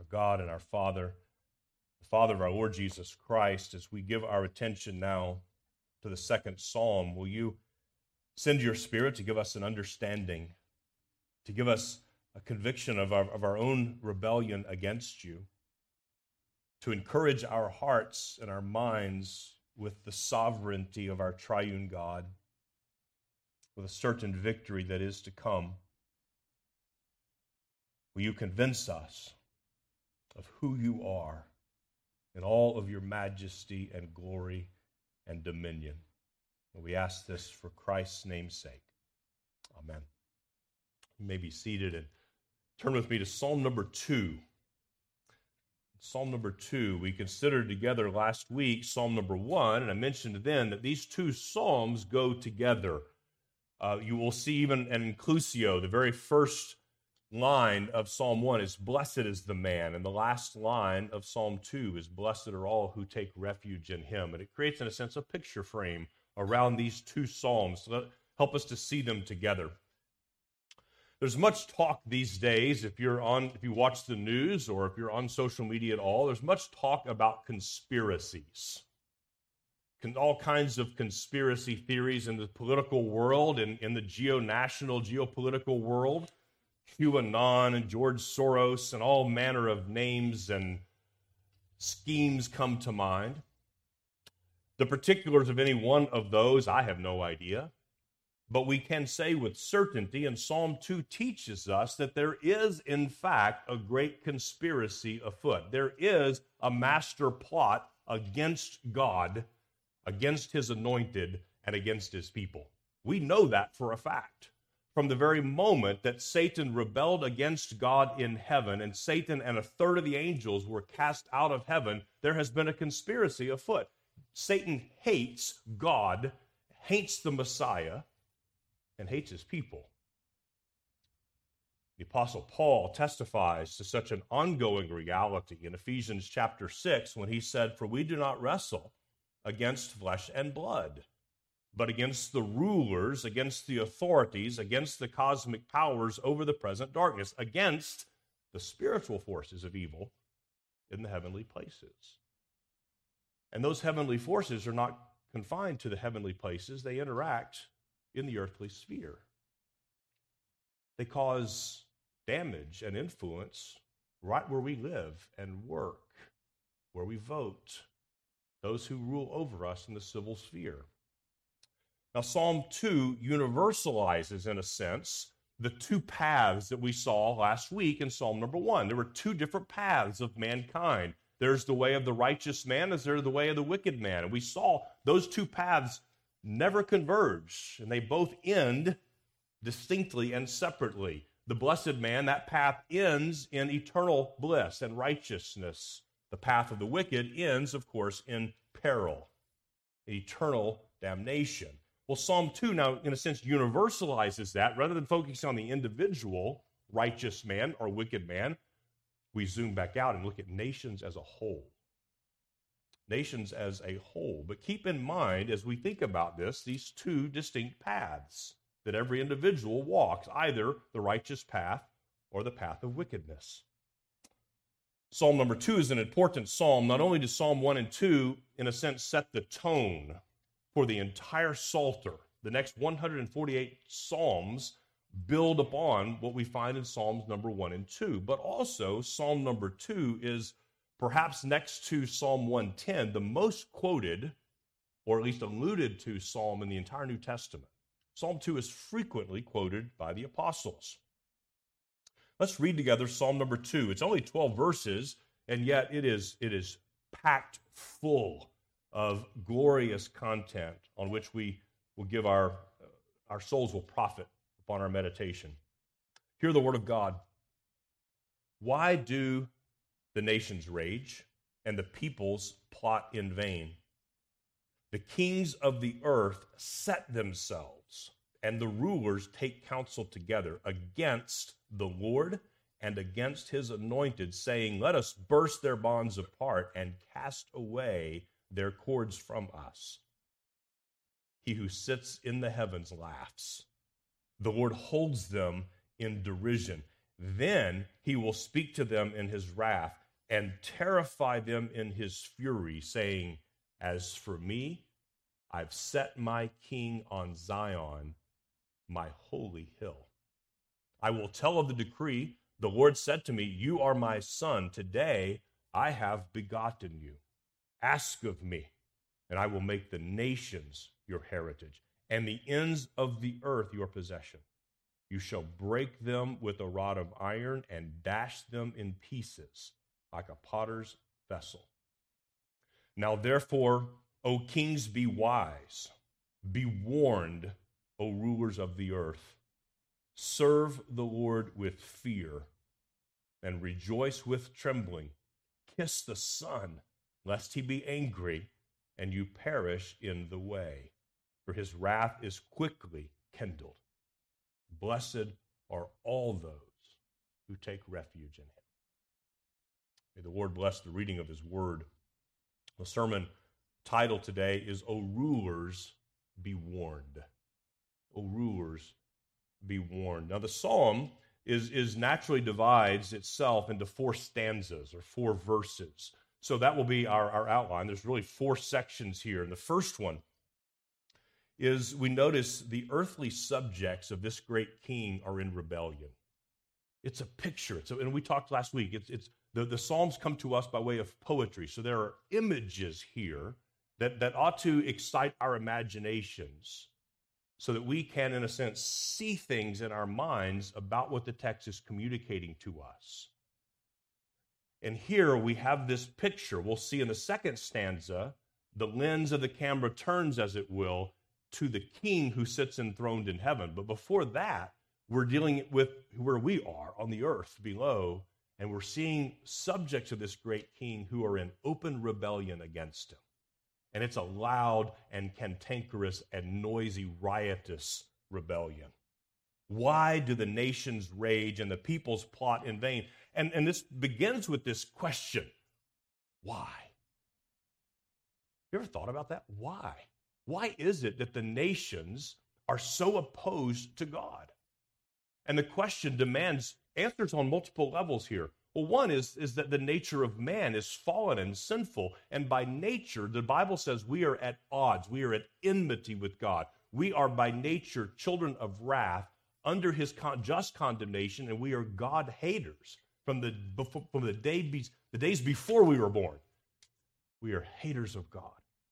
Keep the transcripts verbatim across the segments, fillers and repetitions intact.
God and our Father, the Father of our Lord Jesus Christ, as we give our attention now to the second psalm, will you send your Spirit to give us an understanding, to give us a conviction of our, of our own rebellion against you, to encourage our hearts and our minds with the sovereignty of our triune God, with a certain victory that is to come. Will you convince us of who you are in all of your majesty and glory and dominion? And we ask this for Christ's name's sake. Amen. You may be seated and turn with me to Psalm number two. Psalm number two, we considered together last week Psalm number one, and I mentioned then that these two psalms go together. Uh, you will see even an inclusio, the very first line of Psalm one is, "Blessed is the man," and the last line of Psalm two is, "Blessed are all who take refuge in him." And it creates, in a sense, a picture frame around these two psalms to help us to see them together. There's much talk these days, if you're on, if you watch the news or if you're on social media at all, there's much talk about conspiracies. Con- all kinds of conspiracy theories in the political world and in the geo-national, geopolitical world. QAnon and George Soros and all manner of names and schemes come to mind. The particulars of any one of those, I have no idea. But we can say with certainty, and Psalm two teaches us, that there is, in fact, a great conspiracy afoot. There is a master plot against God, against his anointed, and against his people. We know that for a fact. From the very moment that Satan rebelled against God in heaven, and Satan and a third of the angels were cast out of heaven, there has been a conspiracy afoot. Satan hates God, hates the Messiah, and hates his people. The Apostle Paul testifies to such an ongoing reality in Ephesians chapter six when he said, "For we do not wrestle against flesh and blood, but against the rulers, against the authorities, against the cosmic powers over the present darkness, against the spiritual forces of evil in the heavenly places." And those heavenly forces are not confined to the heavenly places. They interact in the earthly sphere. They cause damage and influence right where we live and work, where we vote, those who rule over us in the civil sphere. Now, Psalm two universalizes, in a sense, the two paths that we saw last week in Psalm number one. There were two different paths of mankind. There's the way of the righteous man, as there's the way of the wicked man. And we saw those two paths never converge, and they both end distinctly and separately. The blessed man, that path ends in eternal bliss and righteousness. The path of the wicked ends, of course, in peril, eternal damnation. Well, Psalm two now, in a sense, universalizes that. Rather than focusing on the individual righteous man or wicked man, we zoom back out and look at nations as a whole. Nations as a whole. But keep in mind, as we think about this, these two distinct paths that every individual walks, either the righteous path or the path of wickedness. Psalm number two is an important psalm. Not only does Psalm one and two, in a sense, set the tone for the entire Psalter, the next one hundred forty-eight psalms build upon what we find in Psalms number one and two, but also Psalm number two is perhaps next to Psalm one ten, the most quoted, or at least alluded to psalm in the entire New Testament. Psalm two is frequently quoted by the apostles. Let's read together Psalm number two. It's only twelve verses, and yet it is, it is packed full of glorious content on which we will give our, our souls will profit upon our meditation. Hear the word of God. Why do the nations rage, and the peoples plot in vain? The kings of the earth set themselves, and the rulers take counsel together against the Lord and against his anointed, saying, "Let us burst their bonds apart and cast away their cords from us." He who sits in the heavens laughs. The Lord holds them in derision. Then he will speak to them in his wrath and terrify them in his fury, saying, as for me, I've set my king on Zion, my holy hill. I will tell of the decree. The Lord said to me, you are my son. Today I have begotten you. Ask of me, and I will make the nations your heritage, and the ends of the earth your possession. You shall break them with a rod of iron and dash them in pieces like a potter's vessel. Now therefore, O kings, be wise. Be warned, O rulers of the earth. Serve the Lord with fear and rejoice with trembling. Kiss the Son, lest he be angry and you perish in the way, for his wrath is quickly kindled. Blessed are all those who take refuge in him. May the Lord bless the reading of his word. The sermon title today is, O Rulers, Be Warned. O Rulers, Be Warned. Now the psalm is, is naturally divides itself into four stanzas or four verses. So that will be our, our outline. There's really four sections here. And the first one is we notice the earthly subjects of this great king are in rebellion. It's a picture. It's a, and we talked last week. It's, it's the, the Psalms come to us by way of poetry. So there are images here that, that ought to excite our imaginations so that we can, in a sense, see things in our minds about what the text is communicating to us. And here we have this picture. We'll see in the second stanza, the lens of the camera turns, as it will, to the king who sits enthroned in heaven. But before that, we're dealing with where we are on the earth below, and we're seeing subjects of this great king who are in open rebellion against him. And it's a loud and cantankerous and noisy, riotous rebellion. Why do the nations rage and the peoples plot in vain? And, and this begins with this question, why? You ever thought about that? Why? Why is it that the nations are so opposed to God? And the question demands answers on multiple levels here. Well, one is, is that the nature of man is fallen and sinful, and by nature, the Bible says we are at odds. We are at enmity with God. We are by nature children of wrath under his con- just condemnation, and we are God haters from the, from the, day be- the days before we were born. We are haters of God.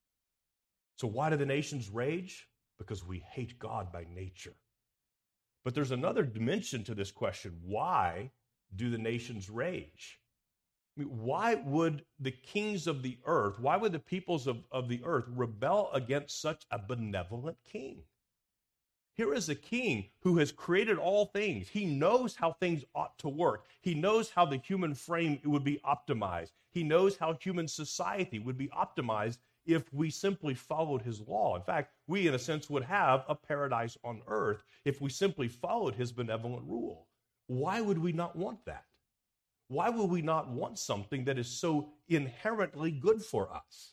So why do the nations rage? Because we hate God by nature. But there's another dimension to this question. Why do the nations rage? I mean, why would the kings of the earth, why would the peoples of, of the earth rebel against such a benevolent king? Here is a king who has created all things. He knows how things ought to work. He knows how the human frame would be optimized. He knows how human society would be optimized if we simply followed his law. In fact, we, in a sense, would have a paradise on earth if we simply followed his benevolent rule. Why would we not want that? Why would we not want something that is so inherently good for us?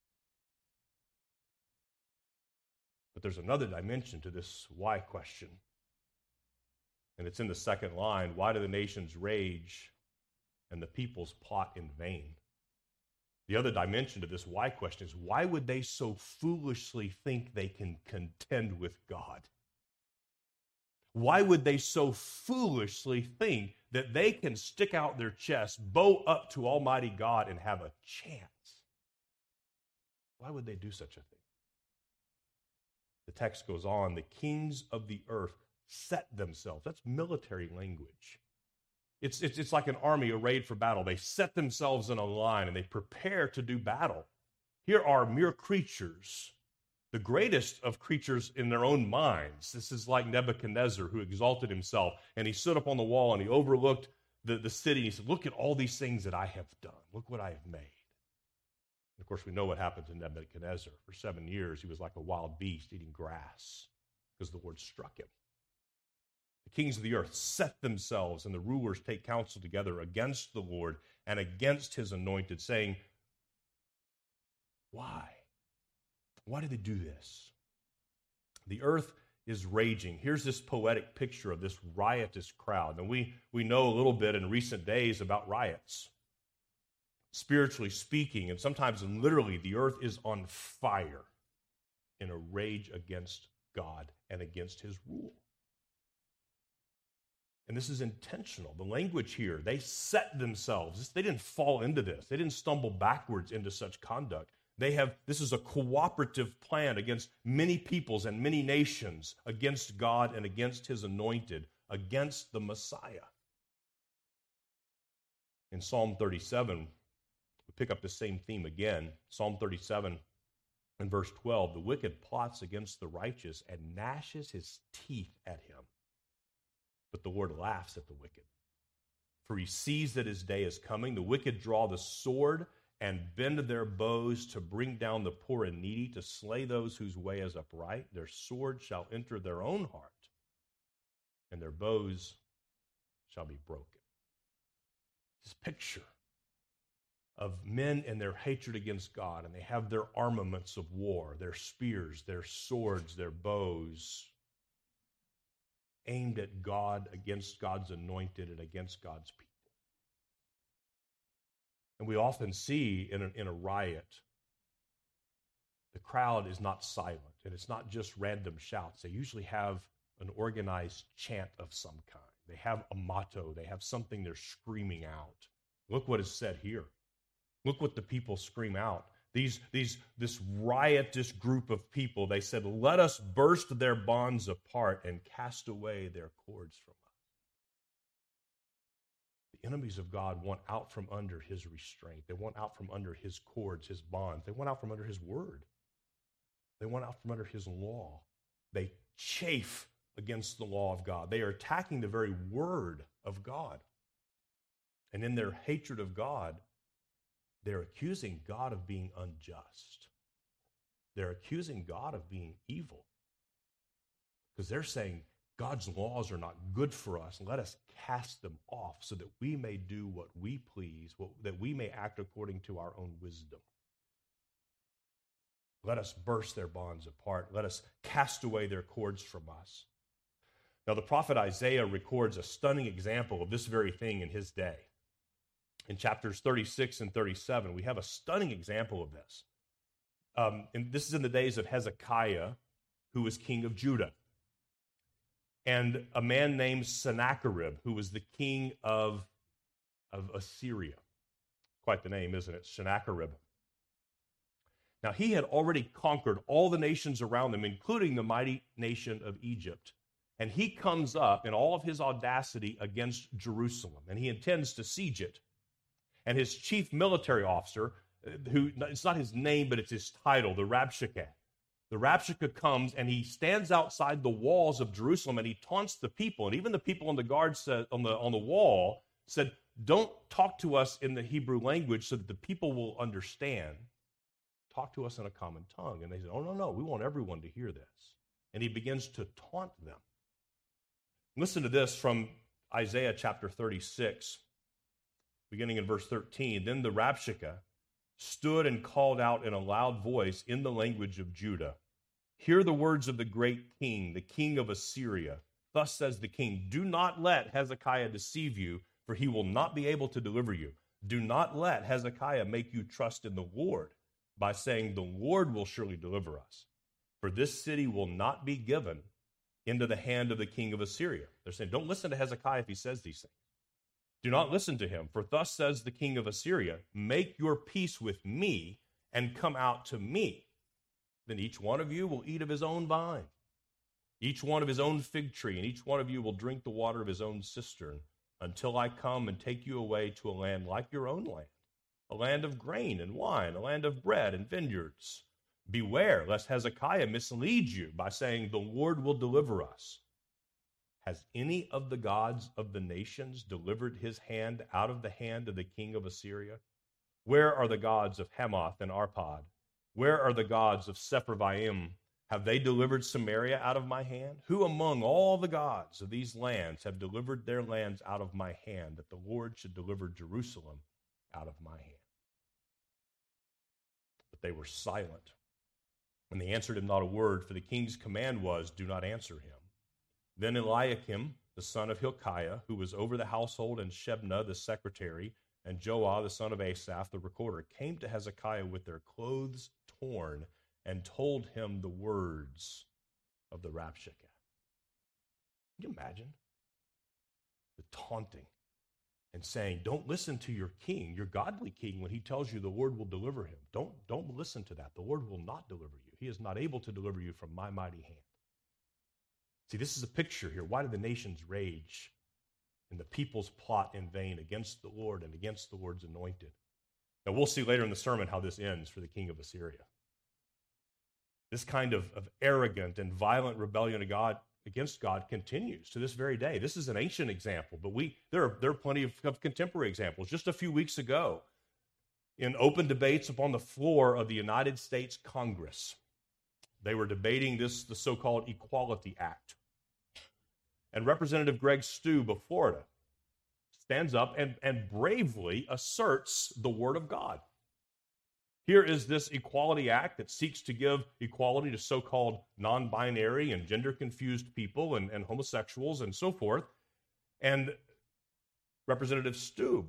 But there's another dimension to this why question. And it's in the second line. Why do the nations rage and the peoples plot in vain? The other dimension to this why question is, why would they so foolishly think they can contend with God? Why would they so foolishly think that they can stick out their chest, bow up to Almighty God, and have a chance? Why would they do such a thing? The text goes on, the kings of the earth set themselves. That's military language. It's, it's, it's like an army arrayed for battle. They set themselves in a line and they prepare to do battle. Here are mere creatures, the greatest of creatures in their own minds. This is like Nebuchadnezzar, who exalted himself, and he stood up on the wall and he overlooked the, the city. And he said, look at all these things that I have done. Look what I have made. And of course, we know what happened to Nebuchadnezzar. For seven years, he was like a wild beast eating grass because the Lord struck him. The kings of the earth set themselves, and the rulers take counsel together against the Lord and against his anointed, saying, why? Why do they do this? The earth is raging. Here's this poetic picture of this riotous crowd. And we, we know a little bit in recent days about riots. Spiritually speaking, and sometimes literally, the earth is on fire in a rage against God and against his rule. And this is intentional. The language here, they set themselves. They didn't fall into this. They didn't stumble backwards into such conduct. They have, this is a cooperative plan against many peoples and many nations, against God and against his anointed, against the Messiah. In Psalm thirty-seven, we pick up the same theme again. Psalm thirty-seven and verse twelve, the wicked plots against the righteous and gnashes his teeth at him. But the Lord laughs at the wicked. For he sees that his day is coming. The wicked draw the sword and bend their bows to bring down the poor and needy, to slay those whose way is upright. Their sword shall enter their own heart, and their bows shall be broken. This picture of men and their hatred against God, and they have their armaments of war, their spears, their swords, their bows, aimed at God, against God's anointed, and against God's people. And we often see in a, in a riot, the crowd is not silent, and it's not just random shouts. They usually have an organized chant of some kind. They have a motto. They have something they're screaming out. Look what is said here. Look what the people scream out. These, these, this riotous group of people, they said, let us burst their bonds apart and cast away their cords from us. The enemies of God want out from under his restraint. They want out from under his cords, his bonds. They want out from under his word. They want out from under his law. They chafe against the law of God. They are attacking the very word of God. And in their hatred of God, they're accusing God of being unjust. They're accusing God of being evil. Because they're saying God's laws are not good for us. Let us cast them off so that we may do what we please, what, that we may act according to our own wisdom. Let us burst their bonds apart. Let us cast away their cords from us. Now, the prophet Isaiah records a stunning example of this very thing in his day. In chapters thirty-six and thirty-seven, we have a stunning example of this. Um, and this is in the days of Hezekiah, who was king of Judah, and a man named Sennacherib, who was the king of, of Assyria. Quite the name, isn't it? Sennacherib. Now, he had already conquered all the nations around him, including the mighty nation of Egypt. And he comes up in all of his audacity against Jerusalem, and he intends to siege it. And his chief military officer, who, it's not his name, but it's his title, the Rabshakeh. The Rabshakeh comes, and he stands outside the walls of Jerusalem, and he taunts the people. And even the people on the guard said, on the, on the wall said, don't talk to us in the Hebrew language so that the people will understand. Talk to us in a common tongue. And they said, oh, no, no, we want everyone to hear this. And he begins to taunt them. Listen to this from Isaiah chapter thirty-six. Beginning in verse thirteen, then the Rabshakeh stood and called out in a loud voice in the language of Judah, hear the words of the great king, the king of Assyria. Thus says the king, do not let Hezekiah deceive you, for he will not be able to deliver you. Do not let Hezekiah make you trust in the Lord by saying, the Lord will surely deliver us. For this city will not be given into the hand of the king of Assyria. They're saying, don't listen to Hezekiah if he says these things. Do not listen to him, for thus says the king of Assyria, make your peace with me and come out to me. Then each one of you will eat of his own vine, each one of his own fig tree, and each one of you will drink the water of his own cistern, until I come and take you away to a land like your own land, a land of grain and wine, a land of bread and vineyards. Beware lest Hezekiah mislead you by saying, the Lord will deliver us. Has any of the gods of the nations delivered his hand out of the hand of the king of Assyria? Where are the gods of Hamath and Arpad? Where are the gods of Sepharvaim? Have they delivered Samaria out of my hand? Who among all the gods of these lands have delivered their lands out of my hand, that the Lord should deliver Jerusalem out of my hand? But they were silent. And they answered him not a word, for the king's command was, do not answer him. Then Eliakim, the son of Hilkiah, who was over the household, and Shebna, the secretary, and Joah, the son of Asaph, the recorder, came to Hezekiah with their clothes torn and told him the words of the Rabshakeh. Can you imagine? The taunting and saying, don't listen to your king, your godly king, when he tells you the Lord will deliver him. Don't, don't listen to that. The Lord will not deliver you. He is not able to deliver you from my mighty hand. See, this is a picture here. Why do the nations rage and the peoples plot in vain against the Lord and against the Lord's anointed? Now, we'll see later in the sermon how this ends for the king of Assyria. This kind of, of arrogant and violent rebellion of God against God continues to this very day. This is an ancient example, but we there are, there are plenty of, of contemporary examples. Just a few weeks ago, in open debates upon the floor of the United States Congress, they were debating this, the so-called Equality Act. And Representative Greg Stube of Florida stands up and, and bravely asserts the Word of God. Here is this Equality Act that seeks to give equality to so-called non-binary and gender-confused people and, and homosexuals and so forth. And Representative Stube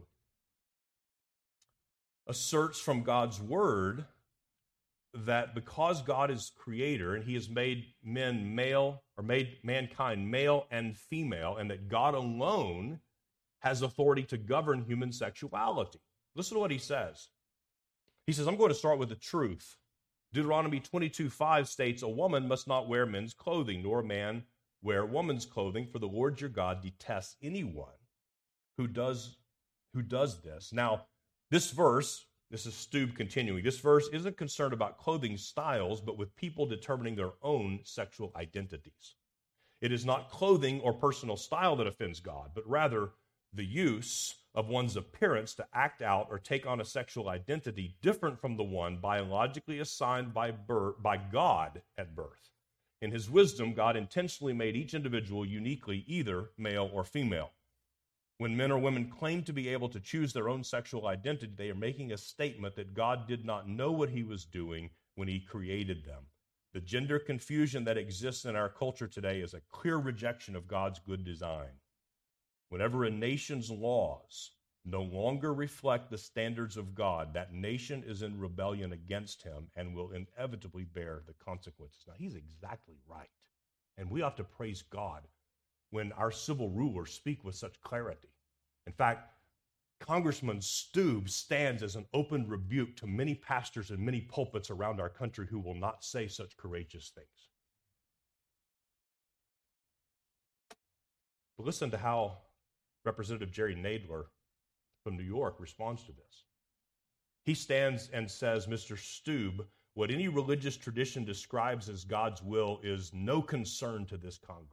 asserts from God's Word that because God is creator and he has made men male, or made mankind male and female, and that God alone has authority to govern human sexuality. Listen to what he says. He says, I'm going to start with the truth. Deuteronomy twenty-two five states, a woman must not wear men's clothing, nor a man wear woman's clothing, for the Lord your God detests anyone who does, who does this. Now, this verse, this is Stube continuing, this verse isn't concerned about clothing styles, but with people determining their own sexual identities. It is not clothing or personal style that offends God, but rather the use of one's appearance to act out or take on a sexual identity different from the one biologically assigned by birth, by God at birth. In his wisdom, God intentionally made each individual uniquely either male or female. When men or women claim to be able to choose their own sexual identity, they are making a statement that God did not know what he was doing when he created them. The gender confusion that exists in our culture today is a clear rejection of God's good design. Whenever a nation's laws no longer reflect the standards of God, that nation is in rebellion against him and will inevitably bear the consequences. Now, he's exactly right. And we ought to praise God when our civil rulers speak with such clarity. In fact, Congressman Stube stands as an open rebuke to many pastors and many pulpits around our country who will not say such courageous things. But listen to how Representative Jerry Nadler from New York responds to this. He stands and says, Mister Stube, what any religious tradition describes as God's will is no concern to this Congress.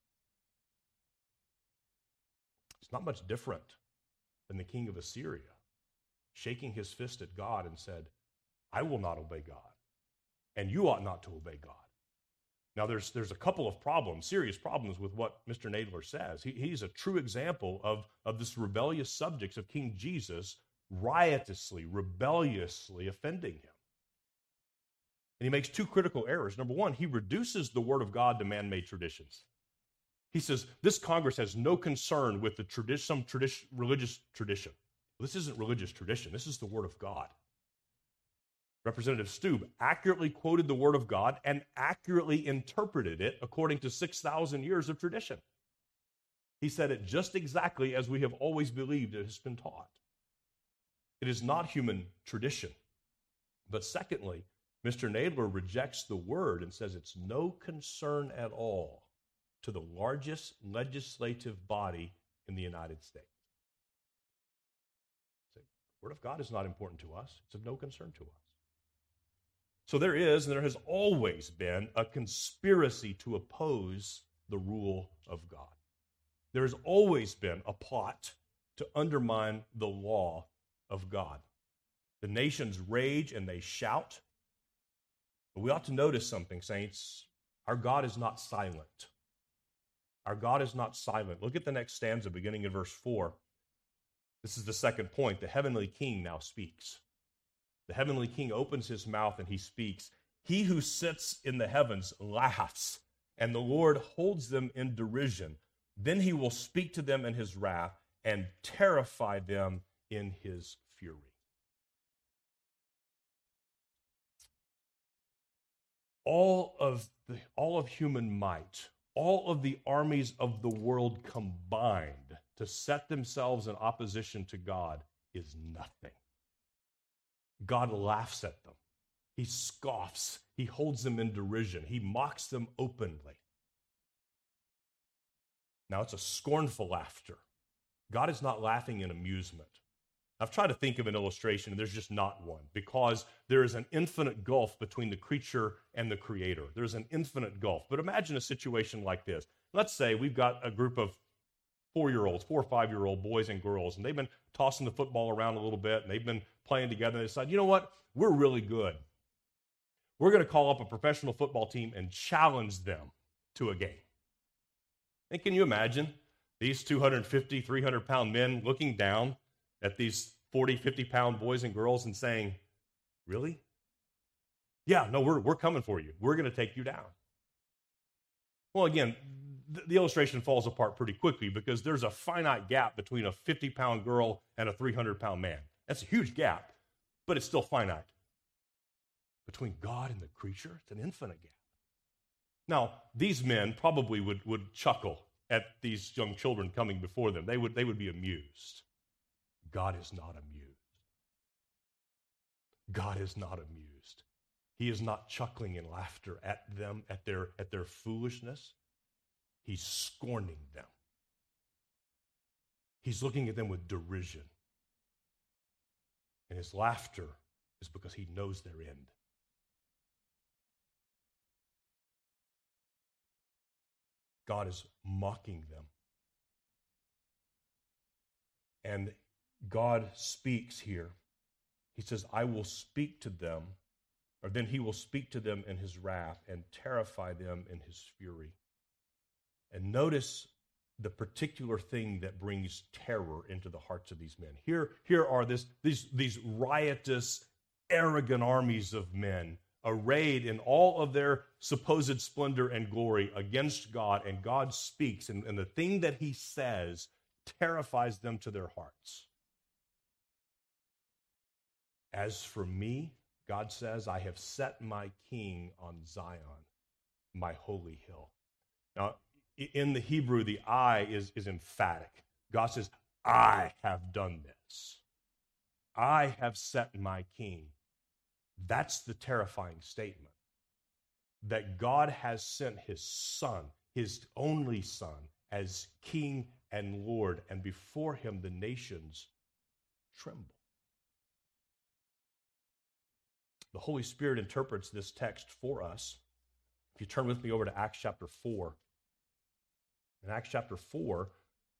It's not much different than the king of Assyria shaking his fist at God and said, I will not obey God, and you ought not to obey God. Now, there's, there's a couple of problems, serious problems with what Mister Nadler says. He, he's a true example of, of this rebellious subjects of King Jesus riotously, rebelliously offending him. And he makes two critical errors. Number one, he reduces the word of God to man-made traditions. He says, this Congress has no concern with the tradi- some tradi- religious tradition. Well, this isn't religious tradition. This is the word of God. Representative Stube accurately quoted the word of God and accurately interpreted it according to six thousand years of tradition. He said it just exactly as we have always believed it has been taught. It is not human tradition. But secondly, Mister Nadler rejects the word and says it's no concern at all to the largest legislative body in the United States. The word of God is not important to us. It's of no concern to us. So there is, and there has always been, a conspiracy to oppose the rule of God. There has always been a plot to undermine the law of God. The nations rage and they shout. But we ought to notice something, saints. Our God is not silent. Our God is not silent. Look at the next stanza beginning in verse four. This is the second point. The heavenly king now speaks. The heavenly king opens his mouth and he speaks. He who sits in the heavens laughs, and the Lord holds them in derision. Then he will speak to them in his wrath and terrify them in his fury. All of the, all of human might, all of the armies of the world combined to set themselves in opposition to God is nothing. God laughs at them. He scoffs. He holds them in derision. He mocks them openly. Now, it's a scornful laughter. God is not laughing in amusement. I've tried to think of an illustration, and there's just not one, because there is an infinite gulf between the creature and the creator. There's an infinite gulf. But imagine a situation like this. Let's say we've got a group of four-year-olds, four or five-year-old boys and girls, and they've been tossing the football around a little bit, and they've been playing together, and they decide, you know what, we're really good. We're going to call up a professional football team and challenge them to a game. And can you imagine these two hundred fifty, three hundred pound men looking down at these forty, fifty pound boys and girls and saying, really? Yeah, no, we're, we're coming for you. We're going to take you down. Well, again, th- the illustration falls apart pretty quickly because there's a finite gap between a fifty pound girl and a three hundred pound man. That's a huge gap, but it's still finite. Between God and the creature, it's an infinite gap. Now, these men probably would, would chuckle at these young children coming before them. They would, they would be amused. God is not amused. God is not amused. He is not chuckling in laughter at them, at their, at their foolishness. He's scorning them. He's looking at them with derision. And his laughter is because he knows their end. God is mocking them. And God speaks here. He says, I will speak to them, or then he will speak to them in his wrath and terrify them in his fury. And notice the particular thing that brings terror into the hearts of these men. Here, here are this, these, these riotous, arrogant armies of men arrayed in all of their supposed splendor and glory against God, and God speaks, and, and the thing that he says terrifies them to their hearts. As for me, God says, I have set my king on Zion, my holy hill. Now, in the Hebrew, the I is, is emphatic. God says, I have done this. I have set my king. That's the terrifying statement. That God has sent his son, his only son, as king and Lord, and before him the nations tremble. The Holy Spirit interprets this text for us. If you turn with me over to Acts chapter four. In Acts chapter four,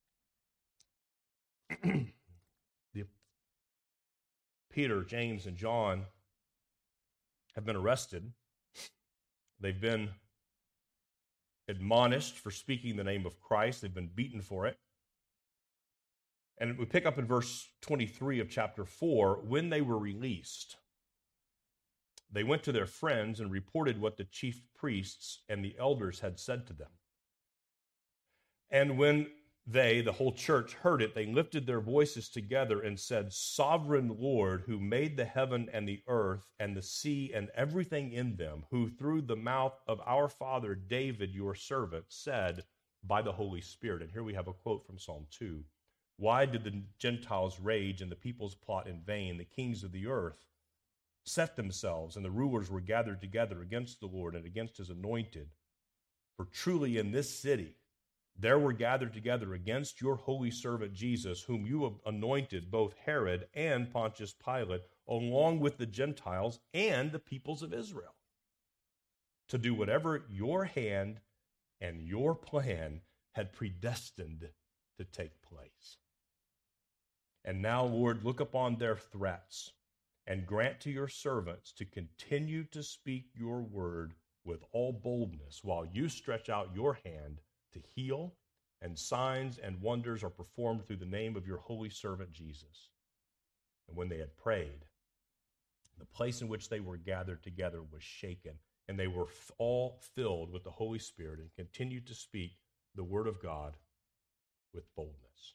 the Peter, James, and John have been arrested. They've been admonished for speaking the name of Christ. They've been beaten for it. And we pick up in verse twenty-three of chapter four, when they were released, they went to their friends and reported what the chief priests and the elders had said to them. And when they, the whole church, heard it, they lifted their voices together and said, Sovereign Lord, who made the heaven and the earth and the sea and everything in them, who through the mouth of our father David, your servant, said by the Holy Spirit. And here we have a quote from Psalm two. Why did the Gentiles rage and the peoples plot in vain? The kings of the earth set themselves, and the rulers were gathered together against the Lord and against his anointed. For truly in this city there were gathered together against your holy servant Jesus, whom you have anointed, both Herod and Pontius Pilate, along with the Gentiles and the peoples of Israel, to do whatever your hand and your plan had predestined to take place. And now, Lord, look upon their threats and grant to your servants to continue to speak your word with all boldness while you stretch out your hand to heal, and signs and wonders are performed through the name of your holy servant Jesus. And when they had prayed, The place in which they were gathered together was shaken, and they were f- all filled with the Holy Spirit and continued to speak the word of God with boldness.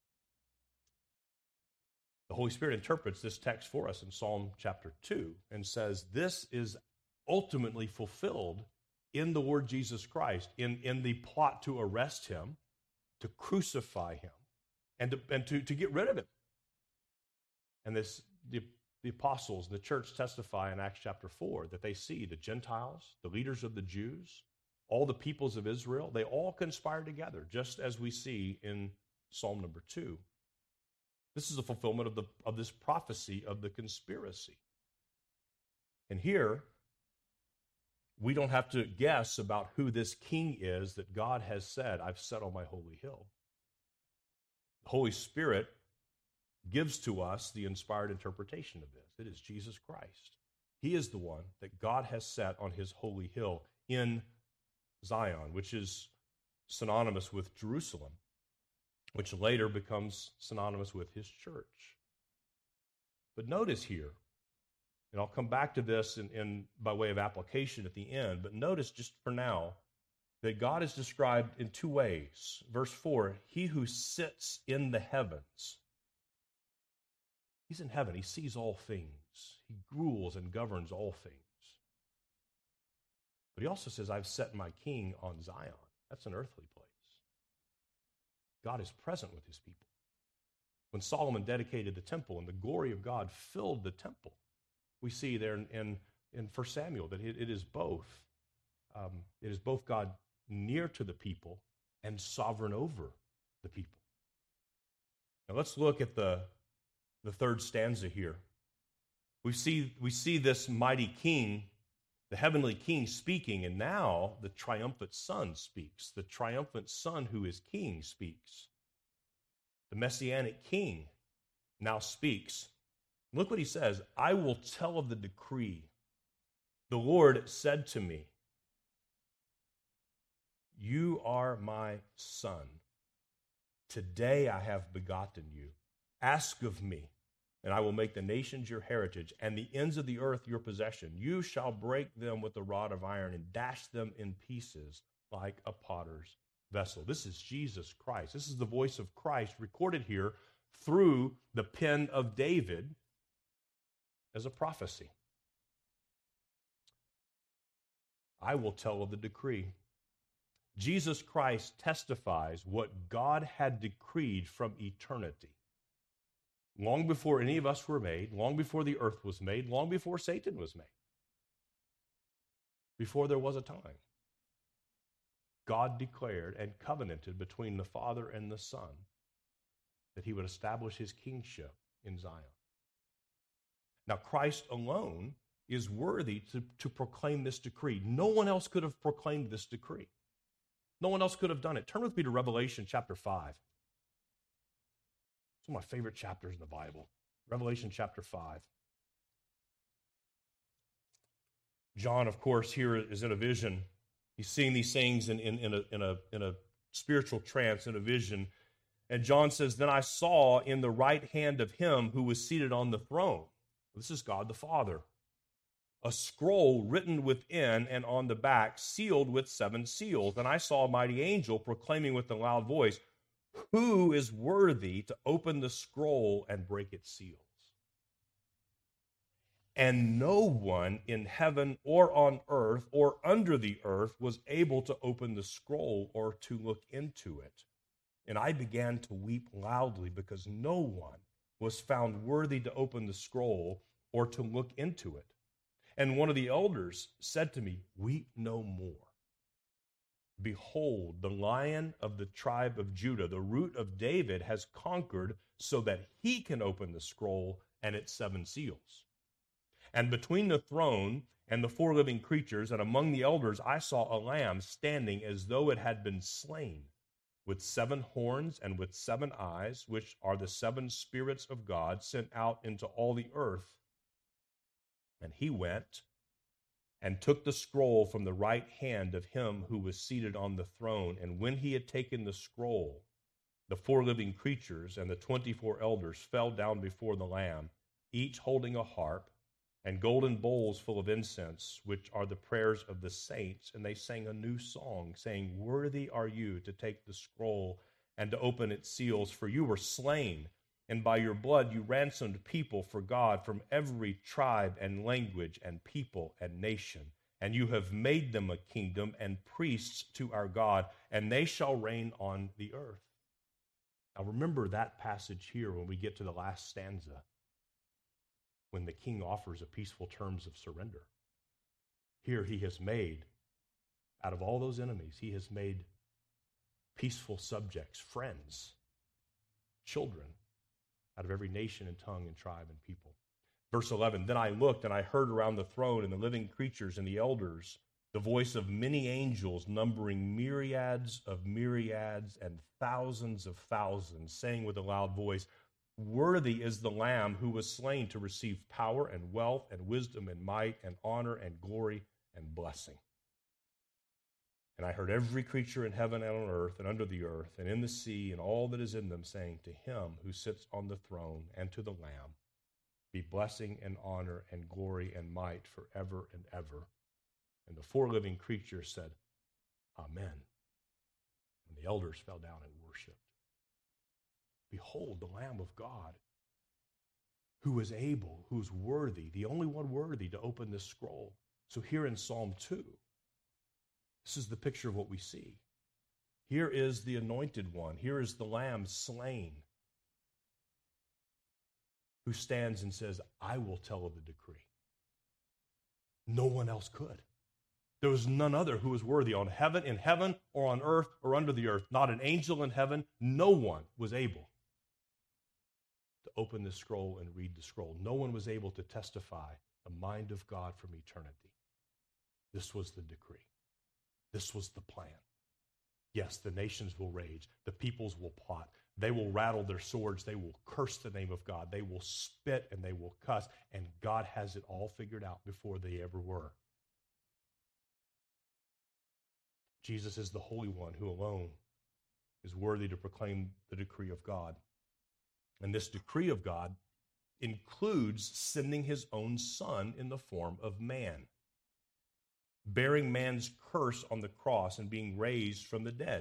The Holy Spirit interprets this text for us in Psalm chapter two and says this is ultimately fulfilled in the Lord Jesus Christ, in, in the plot to arrest him, to crucify him, and to, and to, to get rid of him. And this the, the apostles, the church testify in Acts chapter four that they see the Gentiles, the leaders of the Jews, all the peoples of Israel, they all conspire together, just as we see in Psalm number two. This is a fulfillment of, the, of this prophecy of the conspiracy. And here, we don't have to guess about who this king is that God has said, I've set on my holy hill. The Holy Spirit gives to us the inspired interpretation of this. It is Jesus Christ. He is the one that God has set on his holy hill in Zion, which is synonymous with Jerusalem, which later becomes synonymous with his church. But notice here, and I'll come back to this in, in by way of application at the end, but notice just for now that God is described in two ways. Verse four, he who sits in the heavens. He's in heaven. He sees all things. He rules and governs all things. But he also says, I've set my king on Zion. That's an earthly place. God is present with his people. When Solomon dedicated the temple and the glory of God filled the temple, we see there in, in, in First Samuel that it, it is both. Um, it is both God near to the people and sovereign over the people. Now let's look at the, the third stanza here. We see, we see this mighty king, the heavenly king speaking, and now the triumphant son speaks. The triumphant son who is king speaks. The messianic king now speaks. Look what he says. I will tell of the decree. The Lord said to me, you are my son. Today I have begotten you. Ask of me, and I will make the nations your heritage, and the ends of the earth your possession. You shall break them with a rod of iron and dash them in pieces like a potter's vessel. This is Jesus Christ. This is the voice of Christ recorded here through the pen of David as a prophecy. I will tell of the decree. Jesus Christ testifies what God had decreed from eternity. Long before any of us were made, long before the earth was made, long before Satan was made, before there was a time, God declared and covenanted between the Father and the Son that he would establish his kingship in Zion. Now, Christ alone is worthy to, to proclaim this decree. No one else could have proclaimed this decree. No one else could have done it. Turn with me to Revelation chapter five. It's one of my favorite chapters in the Bible. Revelation chapter five. John, of course, here is in a vision. He's seeing these things in, in, in, a, in, a, in a spiritual trance, in a vision. And John says, then I saw in the right hand of him who was seated on the throne. This is God the Father. A scroll written within and on the back, sealed with seven seals. And I saw a mighty angel proclaiming with a loud voice, who is worthy to open the scroll and break its seals? And no one in heaven or on earth or under the earth was able to open the scroll or to look into it. And I began to weep loudly because no one was found worthy to open the scroll or to look into it. And one of the elders said to me, weep no more. Behold, the Lion of the tribe of Judah, the root of David, has conquered so that he can open the scroll and its seven seals. And between the throne and the four living creatures and among the elders, I saw a lamb standing as though it had been slain, with seven horns and with seven eyes, which are the seven spirits of God sent out into all the earth. And he went and took the scroll from the right hand of him who was seated on the throne. And when he had taken the scroll, the four living creatures and the twenty-four elders fell down before the Lamb, each holding a harp, and golden bowls full of incense, which are the prayers of the saints. And they sang a new song, saying, Worthy are you to take the scroll and to open its seals, for you were slain, and by your blood you ransomed people for God from every tribe and language and people and nation. And you have made them a kingdom and priests to our God, and they shall reign on the earth. Now remember that passage here when we get to the last stanza, when the king offers a peaceful terms of surrender. Here he has made, out of all those enemies, he has made peaceful subjects, friends, children, out of every nation and tongue and tribe and people. Verse eleven, then I looked and I heard around the throne and the living creatures and the elders the voice of many angels numbering myriads of myriads and thousands of thousands, saying with a loud voice, Worthy is the Lamb who was slain to receive power and wealth and wisdom and might and honor and glory and blessing. And I heard every creature in heaven and on earth and under the earth and in the sea and all that is in them saying, To him who sits on the throne and to the Lamb be blessing and honor and glory and might forever and ever. And the four living creatures said, Amen. And the elders fell down and worshiped. Behold, the Lamb of God, who is able, who is worthy, the only one worthy to open this scroll. So here in Psalm two, this is the picture of what we see. Here is the anointed one. Here is the Lamb slain, who stands and says, I will tell of the decree. No one else could. There was none other who was worthy on heaven, in heaven, or on earth, or under the earth. Not an angel in heaven. No one was able to open the scroll and read the scroll. No one was able to testify the mind of God from eternity. This was the decree. This was the plan. Yes, the nations will rage. The peoples will plot. They will rattle their swords. They will curse the name of God. They will spit and they will cuss. And God has it all figured out before they ever were. Jesus is the Holy One who alone is worthy to proclaim the decree of God. And this decree of God includes sending his own Son in the form of man, bearing man's curse on the cross and being raised from the dead.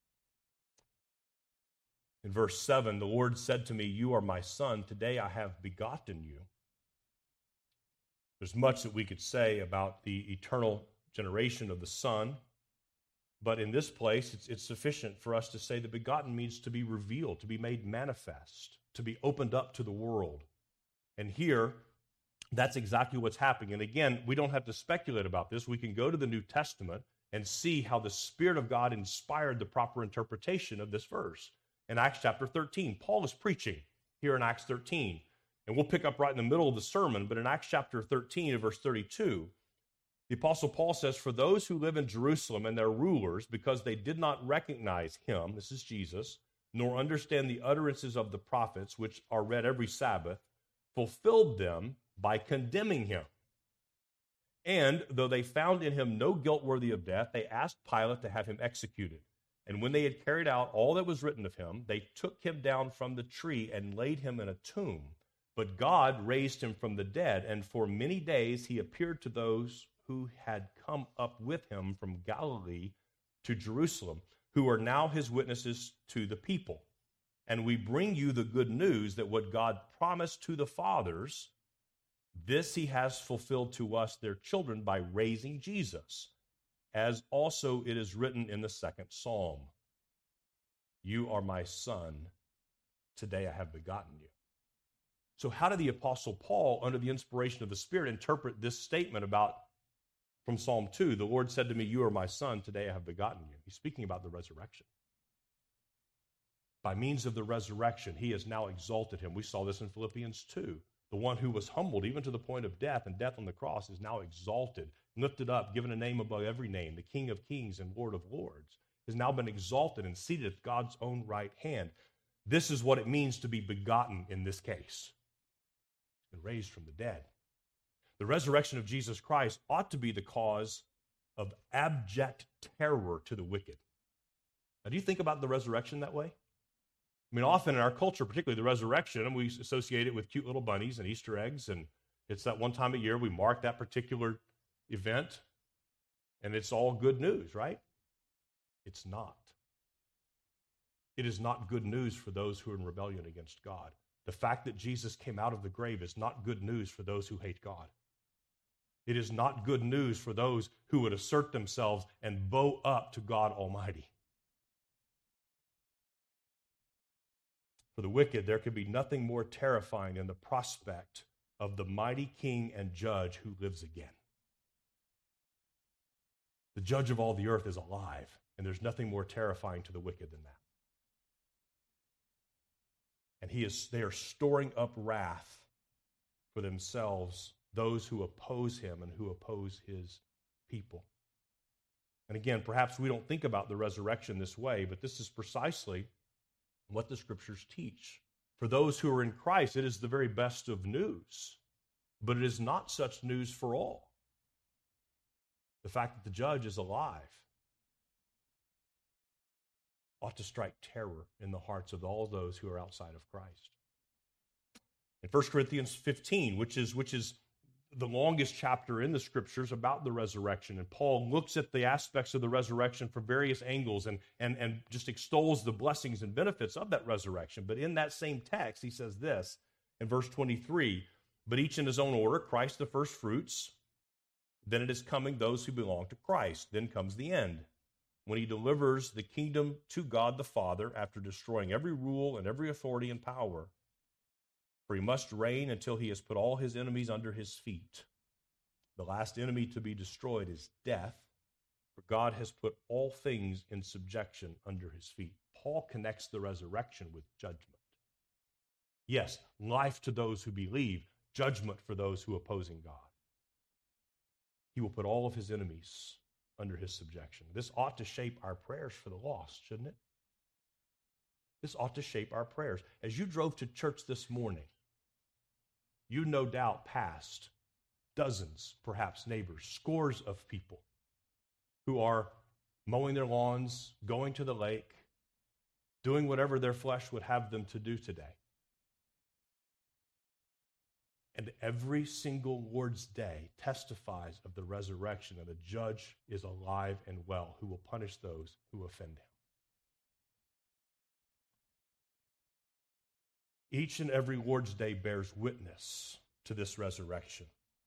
In verse seven, the Lord said to me, You are my Son, today I have begotten you. There's much that we could say about the eternal generation of the Son, but in this place, it's, it's sufficient for us to say the begotten means to be revealed, to be made manifest, to be opened up to the world. And here, that's exactly what's happening. And again, we don't have to speculate about this. We can go to the New Testament and see how the Spirit of God inspired the proper interpretation of this verse. In Acts chapter thirteen, Paul is preaching here in Acts thirteen. And we'll pick up right in the middle of the sermon, but in Acts chapter thirteen and verse thirty-two, the Apostle Paul says, For those who live in Jerusalem and their rulers, because they did not recognize him, this is Jesus, nor understand the utterances of the prophets, which are read every Sabbath, fulfilled them by condemning him. And though they found in him no guilt worthy of death, they asked Pilate to have him executed. And when they had carried out all that was written of him, they took him down from the tree and laid him in a tomb. But God raised him from the dead, and for many days he appeared to those who had come up with him from Galilee to Jerusalem, who are now his witnesses to the people. And we bring you the good news that what God promised to the fathers, this he has fulfilled to us, their children, by raising Jesus, as also it is written in the second psalm, You are my Son, today I have begotten you. So how did the Apostle Paul, under the inspiration of the Spirit, interpret this statement about from Psalm two, the Lord said to me, You are my Son, today I have begotten you? He's speaking about the resurrection. By means of the resurrection, he has now exalted him. We saw this in Philippians two. The one who was humbled even to the point of death, and death on the cross, is now exalted, lifted up, given a name above every name. The King of kings and Lord of lords has now been exalted and seated at God's own right hand. This is what it means to be begotten in this case. And raised from the dead. The resurrection of Jesus Christ ought to be the cause of abject terror to the wicked. Now, do you think about the resurrection that way? I mean, often in our culture, particularly the resurrection, we associate it with cute little bunnies and Easter eggs and, It's that one time a year we mark that particular event, and it's all good news, right? It's not. It is not good news for those who are in rebellion against God. The fact that Jesus came out of the grave is not good news for those who hate God. It is not good news for those who would assert themselves and bow up to God Almighty. For the wicked, there could be nothing more terrifying than the prospect of the mighty king and judge who lives again. The judge of all the earth is alive, and there's nothing more terrifying to the wicked than that. And he is, they are storing up wrath for themselves, those who oppose him and who oppose his people. And again, perhaps we don't think about the resurrection this way, but this is precisely what the Scriptures teach. For those who are in Christ, it is the very best of news, but it is not such news for all. The fact that the judge is alive ought to strike terror in the hearts of all those who are outside of Christ. In First Corinthians fifteen, which is, which is the longest chapter in the Scriptures about the resurrection, and Paul looks at the aspects of the resurrection from various angles and, and, and just extols the blessings and benefits of that resurrection. But in that same text, he says this in verse twenty-three, but each in his own order, Christ the first fruits, then it is coming those who belong to Christ. Then comes the end, when he delivers the kingdom to God the Father after destroying every rule and every authority and power. For he must reign until he has put all his enemies under his feet. The last enemy to be destroyed is death, for God has put all things in subjection under his feet. Paul connects the resurrection with judgment. Yes, life to those who believe, judgment for those who are opposing God. He will put all of his enemies under his subjection. This ought to shape our prayers for the lost, shouldn't it? This ought to shape our prayers. As you drove to church this morning, you no doubt passed dozens, perhaps neighbors, scores of people who are mowing their lawns, going to the lake, doing whatever their flesh would have them to do today. And every single Lord's Day testifies of the resurrection, and the judge is alive and well, who will punish those who offend him. Each and every Lord's Day bears witness to this resurrection.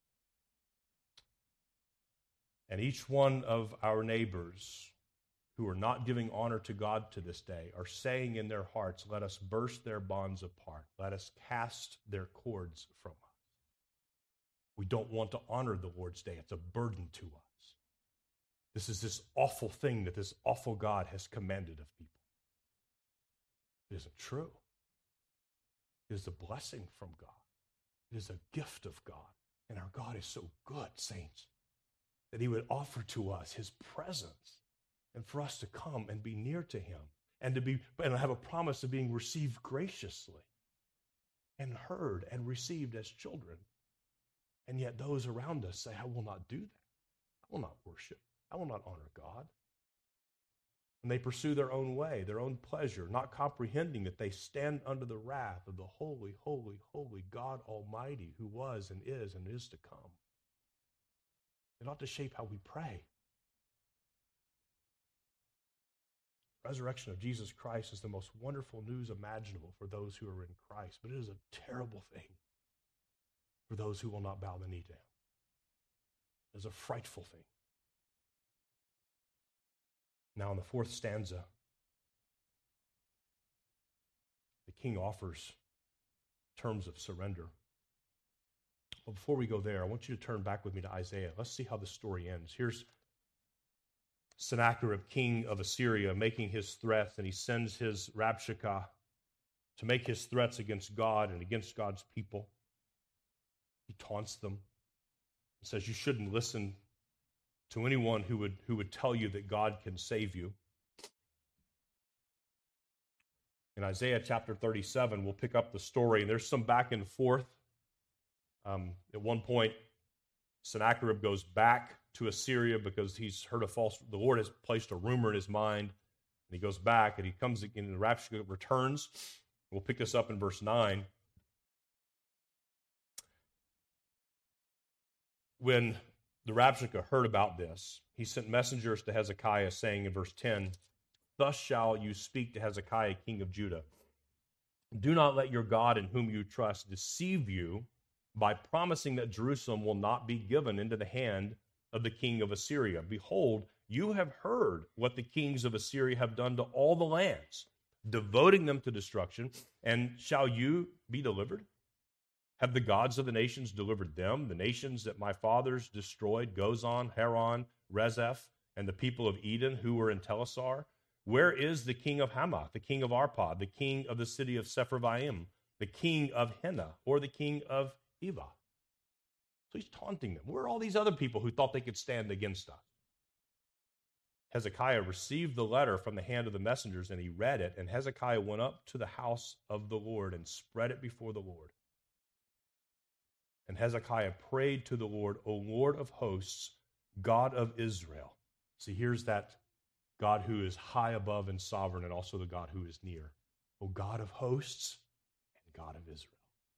And each one of our neighbors who are not giving honor to God to this day are saying in their hearts, let us burst their bonds apart. Let us cast their cords from us. We don't want to honor the Lord's Day. It's a burden to us. This is this awful thing that this awful God has commanded of people. It isn't true. It is a blessing from God. It is a gift of God. And our God is so good, saints, that he would offer to us his presence and for us to come and be near to him and to be and have a promise of being received graciously and heard and received as children. And yet those around us say, I will not do that. I will not worship. I will not honor God. And they pursue their own way, their own pleasure, not comprehending that they stand under the wrath of the holy, holy, holy God Almighty, who was and is and is to come. It ought to shape how we pray. The resurrection of Jesus Christ is the most wonderful news imaginable for those who are in Christ, but it is a terrible thing for those who will not bow the knee to him. It is a frightful thing. Now, in the fourth stanza, the king offers terms of surrender. But before we go there, I want you to turn back with me to Isaiah. Let's see how the story ends. Here's Sennacherib, king of Assyria, making his threats, and he sends his Rabshakeh to make his threats against God and against God's people. He taunts them and says, you shouldn't listen to anyone who would, who would tell you that God can save you. In Isaiah chapter thirty-seven, we'll pick up the story, and there's some back and forth. Um, at one point, Sennacherib goes back to Assyria because he's heard a false, the Lord has placed a rumor in his mind, and he goes back, and he comes again, and the Rabshakeh returns. We'll pick this up in verse nine. When the Rabshakeh heard about this, he sent messengers to Hezekiah, saying in verse ten, "Thus shall you speak to Hezekiah, king of Judah. Do not let your God in whom you trust deceive you by promising that Jerusalem will not be given into the hand of the king of Assyria. Behold, you have heard what the kings of Assyria have done to all the lands, devoting them to destruction, and shall you be delivered? Have the gods of the nations delivered them, the nations that my fathers destroyed, Gozan, Haran, Rezeph, and the people of Eden who were in Telassar? Where is the king of Hamath, the king of Arpad, the king of the city of Sepharvaim, the king of Henna, or the king of Eva?" So he's taunting them. Where are all these other people who thought they could stand against us? Hezekiah received the letter from the hand of the messengers, and he read it. And Hezekiah went up to the house of the Lord and spread it before the Lord. And Hezekiah prayed to the Lord, "O Lord of hosts, God of Israel." See, here's that God who is high above and sovereign, and also the God who is near. "O God of hosts and God of Israel.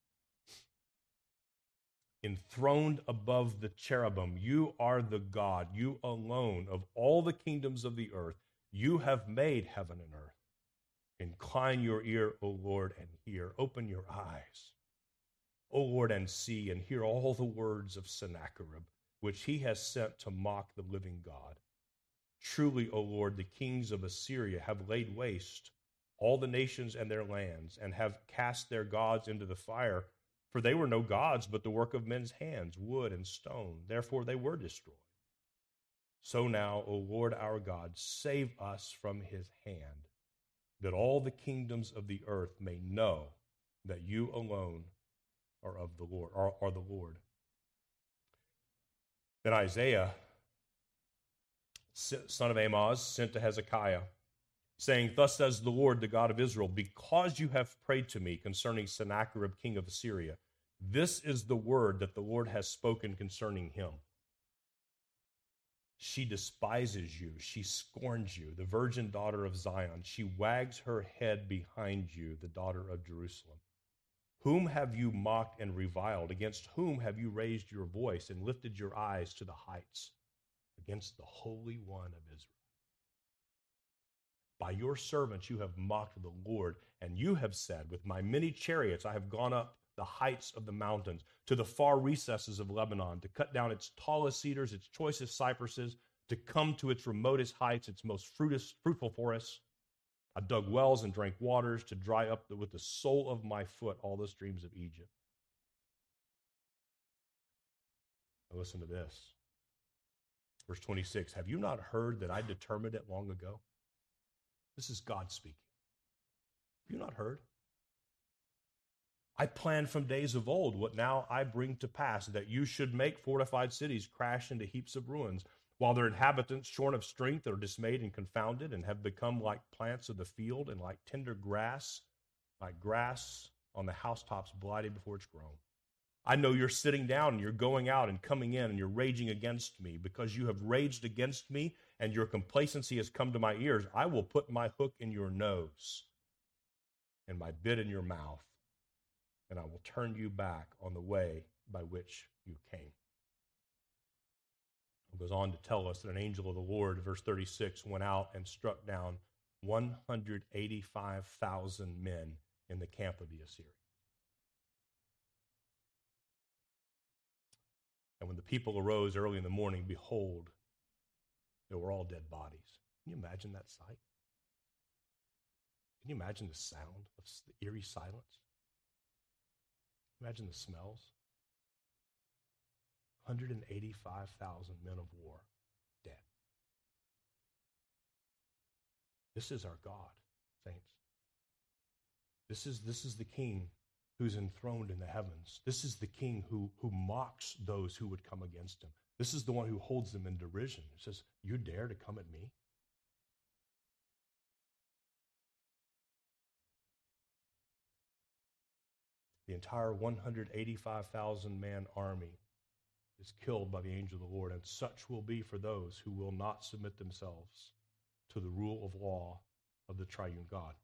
Enthroned above the cherubim, you are the God, you alone of all the kingdoms of the earth. You have made heaven and earth. Incline your ear, O Lord, and hear. Open your eyes, O Lord, and see, and hear all the words of Sennacherib, which he has sent to mock the living God. Truly, O Lord, the kings of Assyria have laid waste all the nations and their lands, and have cast their gods into the fire. For they were no gods, but the work of men's hands, wood and stone. Therefore they were destroyed. So now, O Lord our God, save us from his hand, that all the kingdoms of the earth may know that you alone are of the Lord, are, are the Lord." Then Isaiah, son of Amoz, sent to Hezekiah, saying, "Thus says the Lord, the God of Israel, because you have prayed to me concerning Sennacherib, king of Assyria, this is the word that the Lord has spoken concerning him. She despises you, she scorns you, the virgin daughter of Zion. She wags her head behind you, the daughter of Jerusalem. Whom have you mocked and reviled? Against whom have you raised your voice and lifted your eyes to the heights? Against the Holy One of Israel. By your servants you have mocked the Lord, and you have said, with my many chariots I have gone up the heights of the mountains, to the far recesses of Lebanon, to cut down its tallest cedars, its choicest cypresses, to come to its remotest heights, its most fruitful forests. I dug wells and drank waters, to dry up the, with the sole of my foot all the streams of Egypt." Now listen to this. Verse twenty-six, "Have you not heard that I determined it long ago?" This is God speaking. Have you not heard? "I planned from days of old what now I bring to pass, that you should make fortified cities crash into heaps of ruins, while their inhabitants, shorn of strength, are dismayed and confounded, and have become like plants of the field, and like tender grass, like grass on the housetops blighted before it's grown. I know you're sitting down, and you're going out and coming in, and you're raging against me. Because you have raged against me, and your complacency has come to my ears, I will put my hook in your nose and my bit in your mouth, and I will turn you back on the way by which you came." It goes on to tell us that an angel of the Lord, verse thirty-six, went out and struck down one hundred eighty-five thousand men in the camp of the Assyrians. And when the people arose early in the morning, behold, they were all dead bodies. Can you imagine that sight? Can you imagine the sound of the eerie silence? Imagine the smells. one hundred eighty-five thousand men of war dead. This is our God, saints. This is, this is the King who's enthroned in the heavens. This is the King who, who mocks those who would come against him. This is the one who holds them in derision. He says, "You dare to come at me?" The entire one hundred eighty-five thousand man army is killed by the angel of the Lord, and such will be for those who will not submit themselves to the rule of law of the triune God.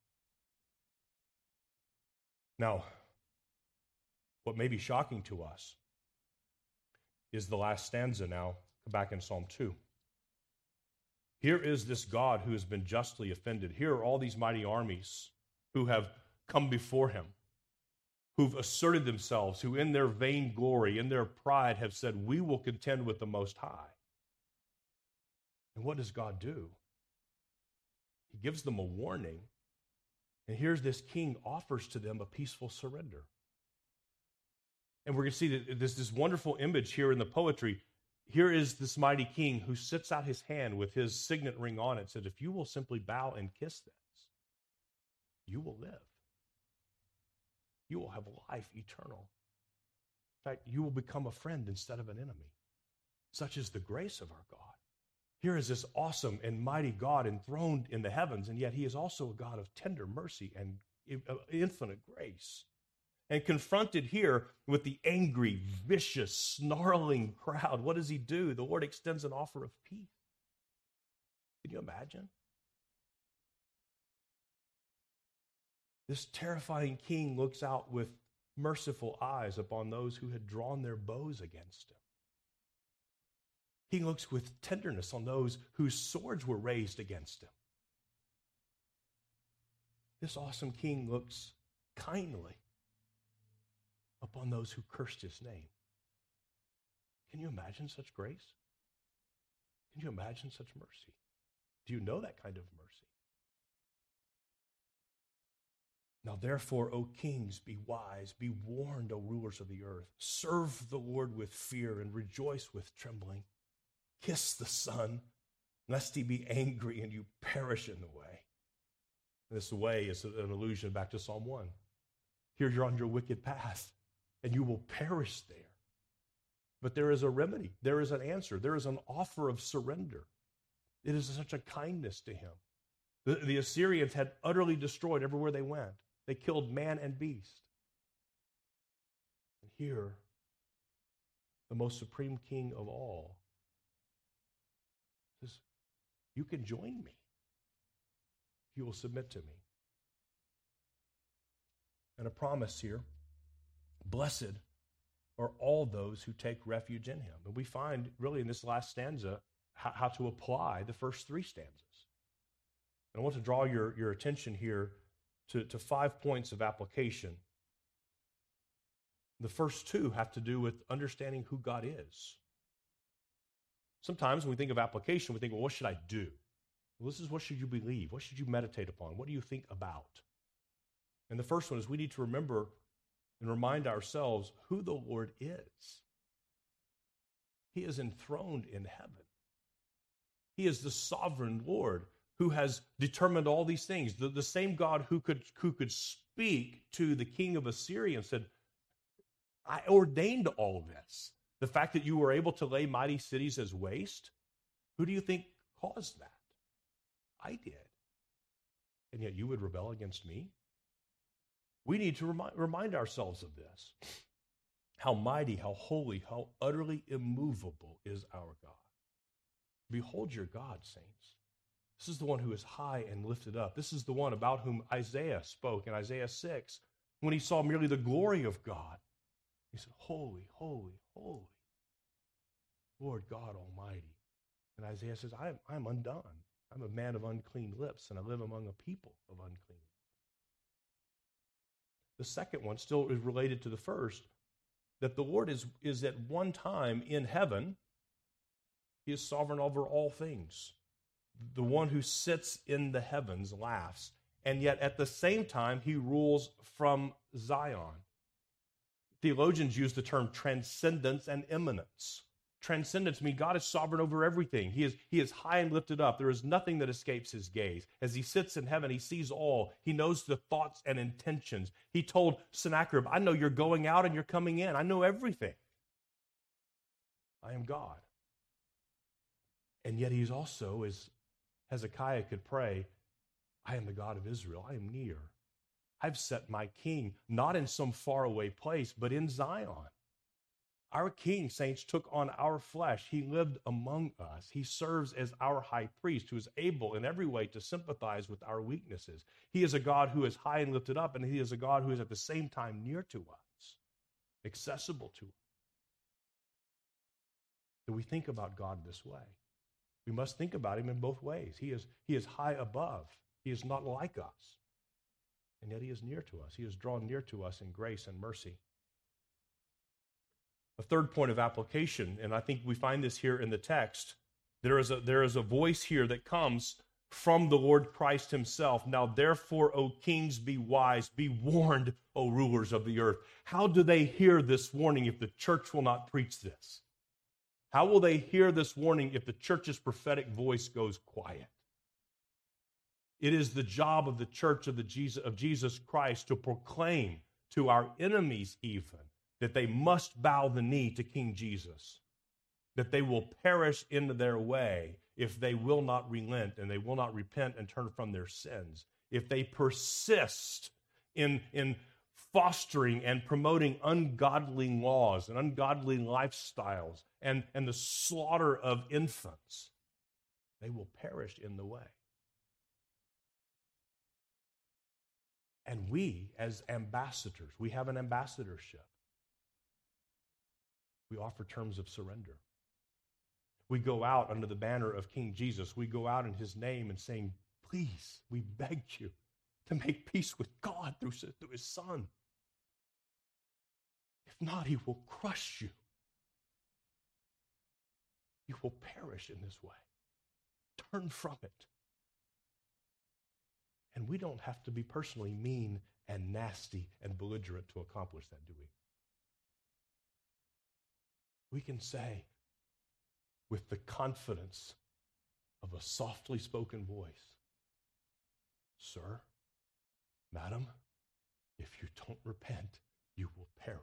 Now, what may be shocking to us is the last stanza now, back in Psalm two. Here is this God who has been justly offended. Here are all these mighty armies who have come before him, who've asserted themselves, who in their vain glory, in their pride have said, we will contend with the Most High. And what does God do? He gives them a warning. And here's this king offers to them a peaceful surrender. And we're going to see that there's this wonderful image here in the poetry. Here is this mighty king who sits out his hand with his signet ring on it, said, if you will simply bow and kiss this, you will live. You will have life eternal. In fact, you will become a friend instead of an enemy. Such is the grace of our God. Here is this awesome and mighty God enthroned in the heavens, and yet he is also a God of tender mercy and infinite grace. And confronted here with the angry, vicious, snarling crowd, what does he do? The Lord extends an offer of peace. Can you imagine? This terrifying king looks out with merciful eyes upon those who had drawn their bows against him. He looks with tenderness on those whose swords were raised against him. This awesome king looks kindly upon those who cursed his name. Can you imagine such grace? Can you imagine such mercy? Do you know that kind of mercy? Now therefore, O kings, be wise, be warned, O rulers of the earth. Serve the Lord with fear and rejoice with trembling. Kiss the Son, lest he be angry and you perish in the way. And this way is an allusion back to Psalm one. Here you're on your wicked path, and you will perish there. But there is a remedy. There is an answer. There is an offer of surrender. It is such a kindness to him. The, the Assyrians had utterly destroyed everywhere they went. They killed man and beast. And here, the most supreme king of all says, you can join me if you will submit to me. And a promise here, blessed are all those who take refuge in him. And we find really in this last stanza how, how to apply the first three stanzas. And I want to draw your, your attention here to, to five points of application. The first two have to do with understanding who God is. Sometimes when we think of application, we think, well, what should I do? Well, this is what should you believe? What should you meditate upon? What do you think about? And the first one is we need to remember and remind ourselves who the Lord is. He is enthroned in heaven. He is the sovereign Lord who has determined all these things. The, the same God who could, who could speak to the king of Assyria and said, I ordained all this. The fact that you were able to lay mighty cities as waste, who do you think caused that? I did. And yet you would rebel against me? We need to remind, remind ourselves of this. How mighty, how holy, how utterly immovable is our God. Behold your God, saints. This is the one who is high and lifted up. This is the one about whom Isaiah spoke in Isaiah six when he saw merely the glory of God. He said, holy, holy, holy, Lord God Almighty. And Isaiah says, I am, I am undone. I'm a man of unclean lips, and I live among a people of unclean lips. The second one still is related to the first, that the Lord is, is at one time in heaven. He is sovereign over all things. The one who sits in the heavens laughs, and yet at the same time, he rules from Zion. Theologians use the term transcendence and immanence. Transcendence means God is sovereign over everything. He is, he is high and lifted up. There is nothing that escapes his gaze. As he sits in heaven, he sees all. He knows the thoughts and intentions. He told Sennacherib, I know you're going out and you're coming in. I know everything. I am God. And yet he's also, as Hezekiah could pray, I am the God of Israel. I am near. I've set my king not in some faraway place, but in Zion. Our king, saints, took on our flesh. He lived among us. He serves as our high priest who is able in every way to sympathize with our weaknesses. He is a God who is high and lifted up, and he is a God who is at the same time near to us, accessible to us. Do we think about God this way? We must think about him in both ways. He is, he is high above. He is not like us. And yet he is near to us. He is drawn near to us in grace and mercy. A third point of application, and I think we find this here in the text, there is a, there is a voice here that comes from the Lord Christ himself. Now therefore, O kings, be wise, be warned, O rulers of the earth. How do they hear this warning if the church will not preach this? How will they hear this warning if the church's prophetic voice goes quiet? It is the job of the church of, the Jesus, of Jesus Christ to proclaim to our enemies even that they must bow the knee to King Jesus, that they will perish in their way if they will not relent and they will not repent and turn from their sins, if they persist in, in fostering and promoting ungodly laws and ungodly lifestyles and, and the slaughter of infants, they will perish in the way. And we, as ambassadors, we have an ambassadorship. We offer terms of surrender. We go out under the banner of King Jesus. We go out in his name and saying, please, we beg you to make peace with God through, through his Son. If not, he will crush you. You will perish in this way. Turn from it. And we don't have to be personally mean and nasty and belligerent to accomplish that, do we? We can say with the confidence of a softly spoken voice, sir, madam, if you don't repent, you will perish.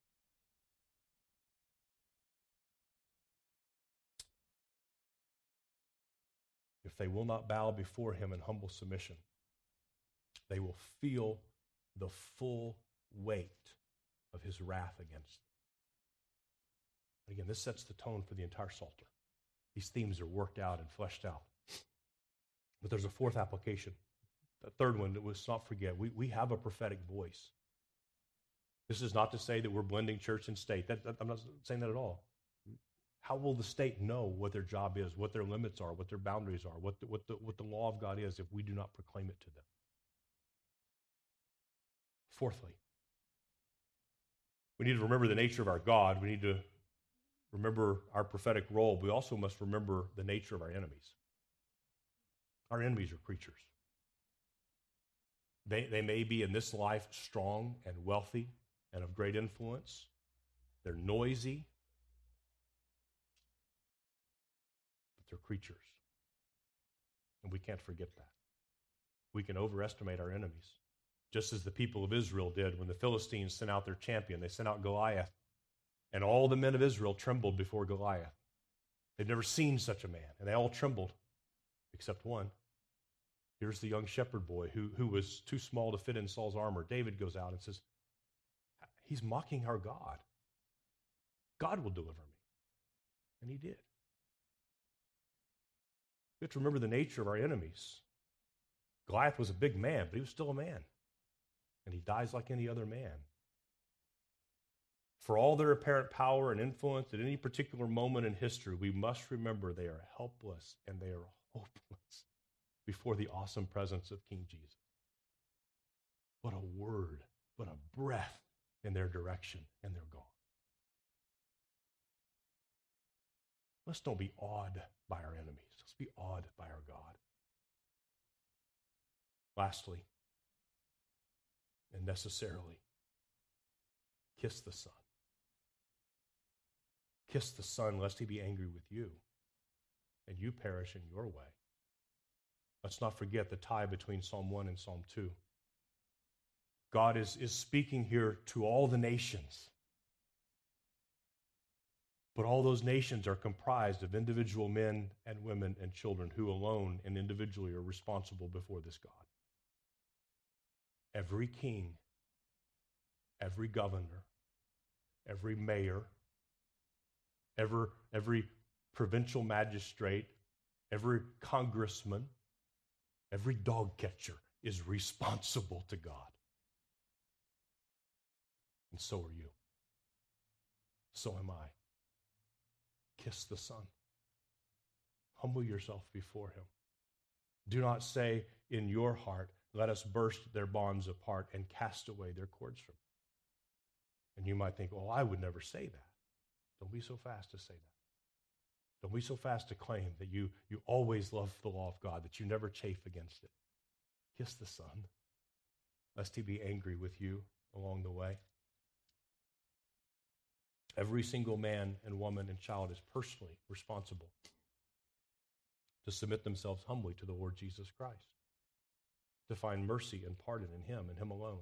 If they will not bow before him in humble submission, they will feel the full weight of his wrath against them. Again, this sets the tone for the entire Psalter. These themes are worked out and fleshed out. But there's a fourth application. The third one that we must not forget. We, we have a prophetic voice. This is not to say that we're blending church and state. That, that, I'm not saying that at all. How will the state know what their job is, what their limits are, what their boundaries are, what the, what the, what the law of God is if we do not proclaim it to them? Fourthly, we need to remember the nature of our God. We need to remember our prophetic role. We also must remember the nature of our enemies. Our enemies are creatures. They, they may be in this life strong and wealthy and of great influence. They're noisy, but they're creatures. And we can't forget that. We can overestimate our enemies, just as the people of Israel did when the Philistines sent out their champion. They sent out Goliath, and all the men of Israel trembled before Goliath. They'd never seen such a man, and they all trembled, except one. Here's the young shepherd boy who, who was too small to fit in Saul's armor. David goes out and says, he's mocking our God. God will deliver me. And he did. We have to remember the nature of our enemies. Goliath was a big man, but he was still a man. And he dies like any other man. For all their apparent power and influence at any particular moment in history, we must remember they are helpless and they are hopeless before the awesome presence of King Jesus. What a word, what a breath in their direction, and they're gone. Let's don't be awed by our enemies. Let's be awed by our God. Lastly, and necessarily, kiss the Son. Kiss the Son, lest he be angry with you, and you perish in your way. Let's not forget the tie between Psalm one and Psalm two. God is, is speaking here to all the nations. But all those nations are comprised of individual men and women and children who alone and individually are responsible before this God. Every king, every governor, every mayor, every, every provincial magistrate, every congressman, every dog catcher is responsible to God. And so are you. So am I. Kiss the Son. Humble yourself before him. Do not say in your heart, let us burst their bonds apart and cast away their cords from them. And you might think, well, I would never say that. Don't be so fast to say that. Don't be so fast to claim that you, you always love the law of God, that you never chafe against it. Kiss the Son, lest he be angry with you along the way. Every single man and woman and child is personally responsible to submit themselves humbly to the Lord Jesus Christ, to find mercy and pardon in him and him alone.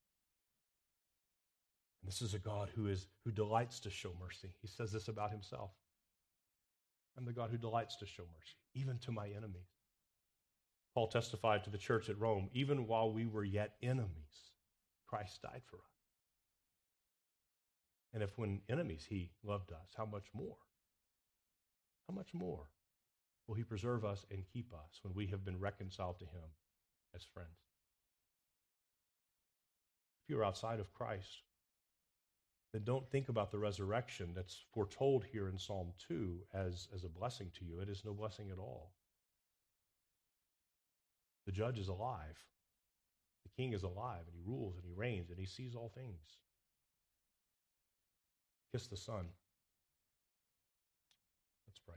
And this is a God who is who delights to show mercy. He says this about himself. I'm the God who delights to show mercy, even to my enemies. Paul testified to the church at Rome, even while we were yet enemies, Christ died for us. And if when enemies he loved us, how much more? How much more will he preserve us and keep us when we have been reconciled to him as friends? If you're outside of Christ, then don't think about the resurrection that's foretold here in Psalm two as, as a blessing to you. It is no blessing at all. The judge is alive. The king is alive, and he rules, and he reigns, and he sees all things. Kiss the Son. Let's pray.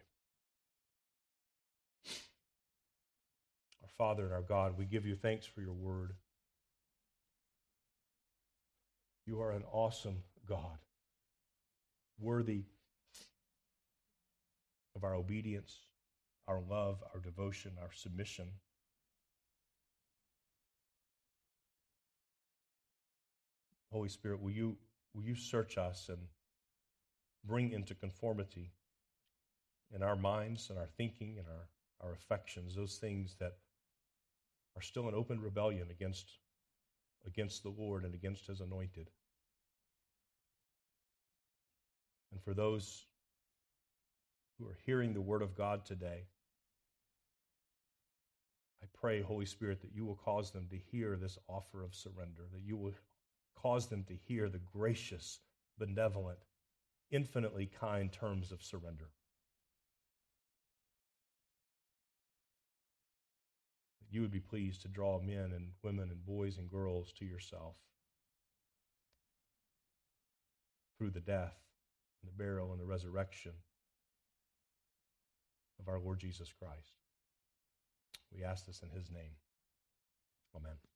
Our Father and our God, we give you thanks for your word. You are an awesome God, worthy of our obedience, our love, our devotion, our submission. Holy Spirit, will you, will you search us and bring into conformity in our minds and our thinking and our, our affections those things that are still in open rebellion against, against the Lord and against his anointed. And for those who are hearing the word of God today, I pray, Holy Spirit, that you will cause them to hear this offer of surrender, that you will cause them to hear the gracious, benevolent, infinitely kind terms of surrender. That you would be pleased to draw men and women and boys and girls to yourself through the death and the burial and the resurrection of our Lord Jesus Christ. We ask this in his name. Amen.